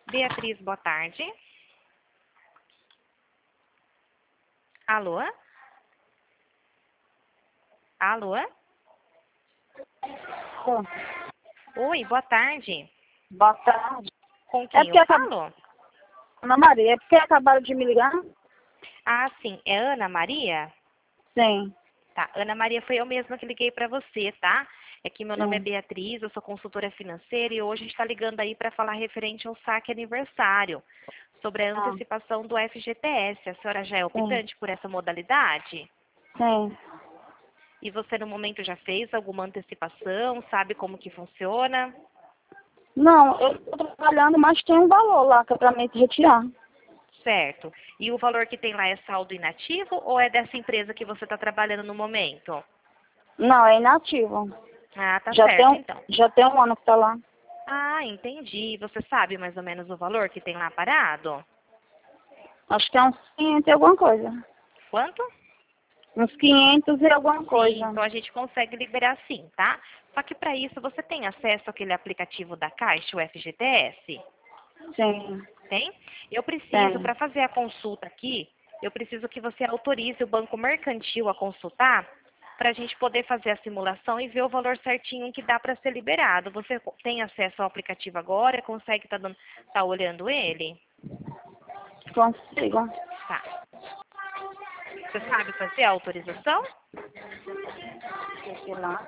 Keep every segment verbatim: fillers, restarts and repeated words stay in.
Beatriz, boa tarde. Alô? Alô? Bom, Oi, boa tarde. boa tarde. Com É quem porque eu acab... falo? Ana Maria, é porque acabaram de me ligar? Ah, sim, é Ana Maria? Sim. Tá, Ana Maria, foi eu mesma que liguei para você, tá? É que meu nome é Hum. Beatriz, eu sou consultora financeira e hoje a gente está ligando aí para falar referente ao saque aniversário, sobre a Ah, antecipação do F G T S. A senhora já é sim. optante por essa modalidade? Sim. E você no momento já fez alguma antecipação, sabe como que funciona? Não, eu estou trabalhando, mas tem um valor lá que é para mim retirar. Certo. E o valor que tem lá é saldo inativo ou é dessa empresa que você está trabalhando no momento? Não, é inativo. Ah, tá Já tem, certo um- então. já tem um ano que tá lá. Ah, entendi. Você sabe mais ou menos o valor que tem lá parado? Acho que é uns quinhentos e alguma coisa. Quanto? Uns quinhentos e alguma Sim, coisa. então a gente consegue liberar sim, tá? Só que para isso você tem acesso àquele aplicativo da Caixa, o F G T S? Sim. Tem? Eu preciso, Tem. para fazer a consulta aqui, eu preciso que você autorize o Banco Mercantil a consultar para a gente poder fazer a simulação e ver o valor certinho que dá para ser liberado. Você tem acesso ao aplicativo agora? Consegue estar tá tá olhando ele? Consigo. Tá. Você sabe fazer a autorização? Deixa eu ir lá.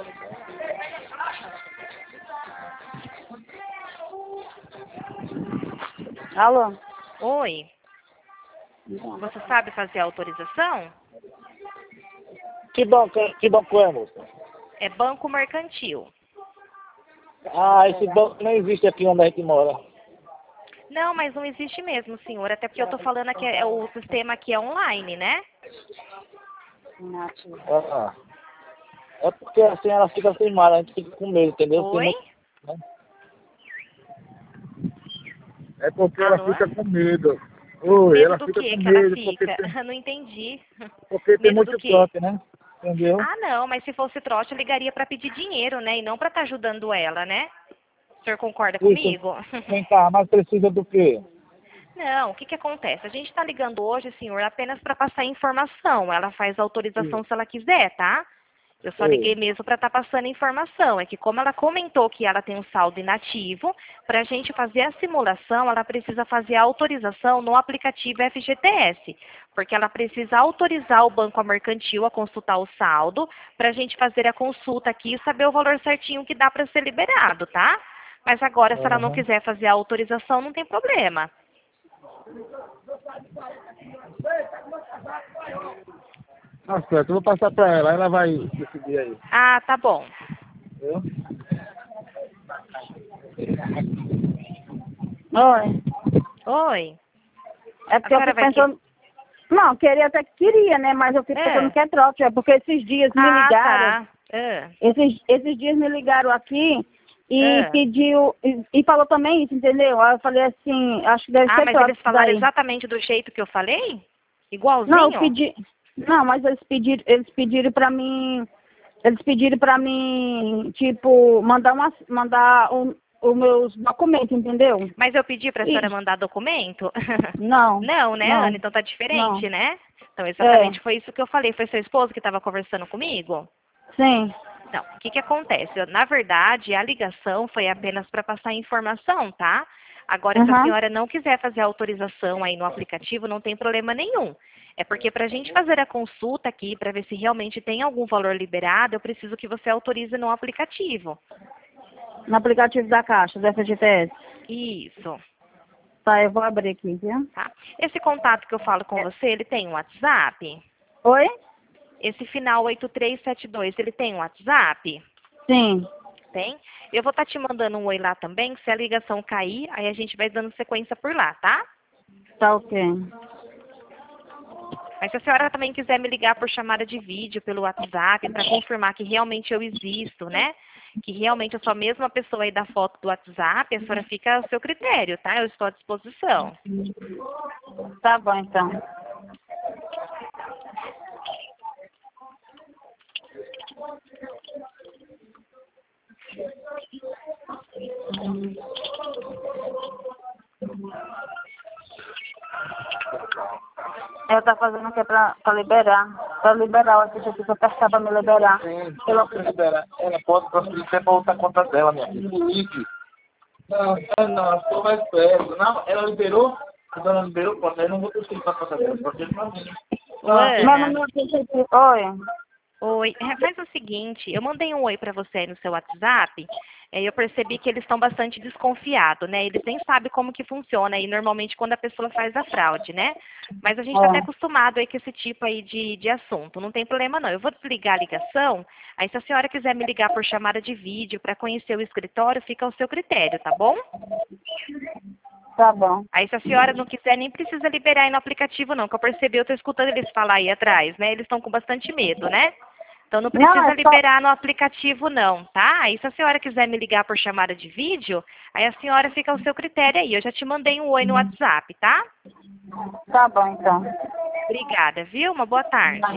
Alô? Oi. Então. Você sabe fazer a autorização? Que banco, é- que banco é, moça? É Banco Mercantil. Ah, esse banco não existe aqui onde a gente mora. Não, mas não existe mesmo, senhor. Até porque eu tô falando aqui, é, o sistema aqui é online, né? Inativo. Ah, é porque assim ela fica sem mar, a gente fica com medo, entendeu? Tem Oi? muito, né? É porque ela Alô? fica com medo. Oi, Medo ela do fica que com que ela medo porque fica? tem, Eu não entendi. porque tem Medo do muito quê? trote, né? Entendeu? Ah, não, mas se fosse trote, eu ligaria para pedir dinheiro, né? E não para estar ajudando ela, né? O senhor concorda Isso. comigo? Vem cá, mas precisa do quê? Não, o que que acontece? A gente está ligando hoje, senhor, apenas para passar informação. Ela faz a autorização Sim. se ela quiser, tá? Eu só Ei. liguei mesmo para estar passando informação. É que como ela comentou que ela tem um saldo inativo, para a gente fazer a simulação, ela precisa fazer a autorização no aplicativo F G T S, porque ela precisa autorizar o banco mercantil a consultar o saldo, para a gente fazer a consulta aqui e saber o valor certinho que dá para ser liberado, tá? Mas agora, se ela não Aham. quiser fazer a autorização, não tem problema. Tá certo, eu vou passar pra ela, ela vai decidir aí. Ah, tá bom. Viu? Oi. Oi. É A porque eu senhora fico vai que... pensando... Não, queria até que queria, né? Mas eu fico pensando É. que é trote. É porque esses dias me Ah, ligaram... tá. Ah, Esses, esses dias me ligaram aqui e ah. pediu... E, e falou também isso, entendeu? Aí eu falei assim... Acho que deve Ah, ser mas trote eles isso falaram daí. exatamente do jeito que eu falei? Não, eu Igualzinho? pedi... Não, mas eles pediram, eles pediram pra mim... Eles pediram pra mim, tipo, mandar uma, mandar um, os meus documentos, entendeu? Mas eu pedi para a senhora E mandar documento? não, Não, né, Ana? não, Então tá diferente, não. né? Então É, exatamente foi isso que eu falei. Foi seu esposo que estava conversando comigo? sim. Não, o que que acontece? Eu, na verdade, a ligação foi apenas para passar informação, tá? Agora, se a Aham. senhora não quiser fazer a autorização aí no aplicativo, não tem problema nenhum. É porque para a gente fazer a consulta aqui, para ver se realmente tem algum valor liberado, eu preciso que você autorize no aplicativo. No aplicativo da Caixa, do F G T S. Isso, Tá, eu vou abrir aqui, viu? tá? Esse contato que eu falo com você, ele tem um WhatsApp? Oi? Esse final oito três sete dois, ele tem um WhatsApp? Sim. Tem? Eu vou estar te mandando um oi lá também, se a ligação cair, aí a gente vai dando sequência por lá, tá? Tá ok. Mas se a senhora também quiser me ligar por chamada de vídeo, pelo WhatsApp, para confirmar que realmente eu existo, né? Que realmente eu sou a mesma pessoa aí da foto do WhatsApp, a senhora fica ao seu critério, tá? Eu estou à disposição. Tá bom, então. Ela tá fazendo o que pra, pra liberar? Pra liberar, eu preciso que apertar pra me liberar. Sim, ela pode liberar. Ela pode transferir até pra outra conta dela, minha filha. Ligue. Não, é, não, eu estou mais perto. Não, ela liberou? Quando ela liberou, pode, eu não vou transferir pra conta dela, porque não. Meu Luana, número é... Oi. oi. É, faz o seguinte, eu mandei um oi para você aí no seu WhatsApp. É, eu percebi que eles estão bastante desconfiados, né? Eles nem sabem como que funciona aí normalmente quando a pessoa faz a fraude, né? Mas a gente está até É. acostumado aí com esse tipo aí de, de assunto. Não tem problema não. Eu vou desligar a ligação. Aí se a senhora quiser me ligar por chamada de vídeo para conhecer o escritório, fica ao seu critério, tá bom? Tá bom. Aí se a senhora não quiser, nem precisa liberar aí no aplicativo não, que eu percebi, eu tô escutando eles falar aí atrás, né? Eles estão com bastante medo, né? Então não Não, precisa é só... liberar no aplicativo não, tá? Aí se a senhora quiser me ligar por chamada de vídeo, aí a senhora fica ao seu critério aí. Eu já te mandei um oi no WhatsApp, tá? Tá bom, então. Obrigada, viu? Uma boa tarde.